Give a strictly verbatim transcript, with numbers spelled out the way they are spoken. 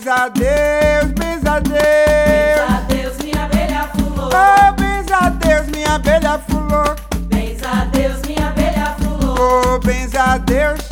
benza a Deus, benza a Deus. Benza a Deus, minha abelha fulou. Oh, benza a Deus, minha abelha fulou. Benza a Deus, minha abelha fulou. Oh, benza a Deus,